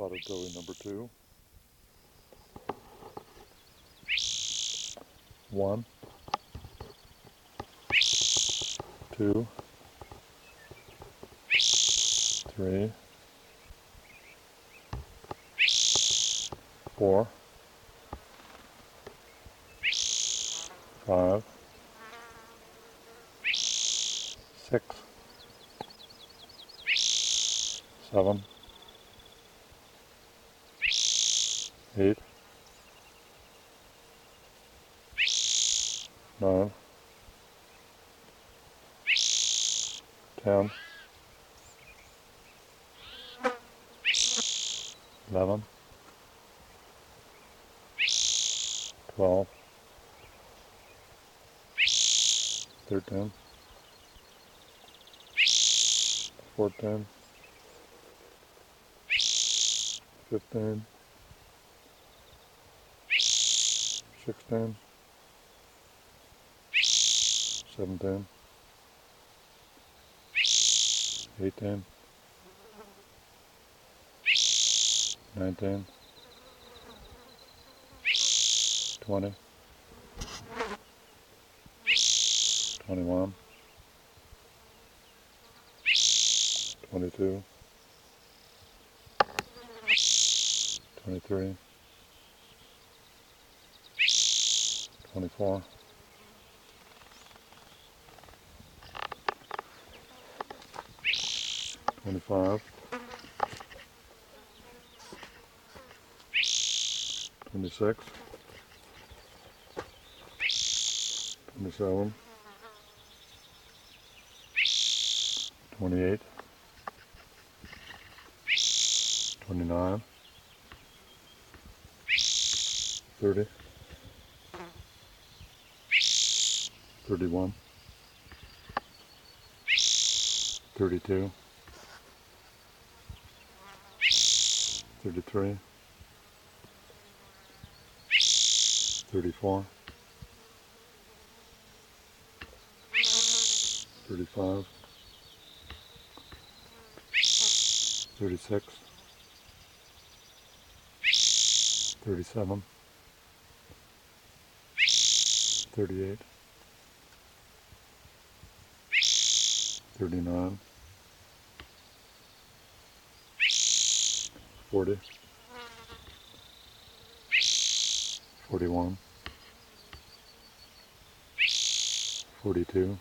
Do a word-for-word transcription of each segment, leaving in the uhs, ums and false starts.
Spotted Doe number two. One, two, three, four, five, six, seven, eight, nine, ten, eleven, twelve, thirteen, fourteen, fifteen, sixteen, seventeen, eighteen, nineteen, twenty, twenty-one, twenty-two, twenty-three, twenty-four, twenty-five, twenty-six, twenty-seven, twenty-eight, twenty-nine, thirty, thirty-one, thirty-two, thirty-three, thirty-four, thirty-five, thirty-six, thirty-seven, thirty-eight, thirty-nine, forty, forty-one, forty-two,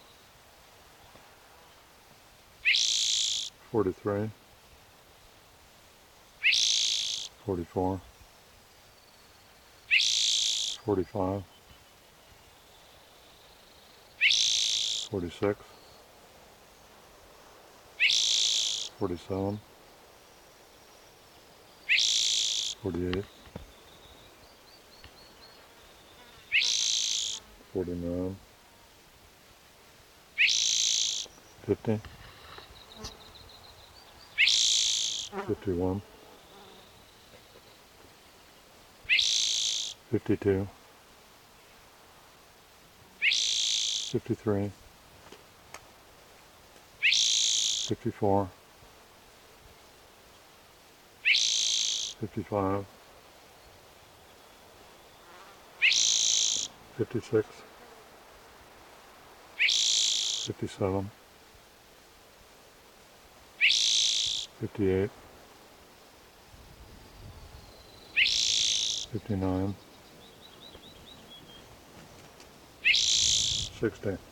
forty-three, forty-four, forty-five, forty-six, forty-seven, forty-eight, forty-nine, fifty, fifty-one, fifty-two, fifty-three, fifty-four, fifty-five, fifty-six, fifty-seven, fifty-eight, fifty-nine, sixty.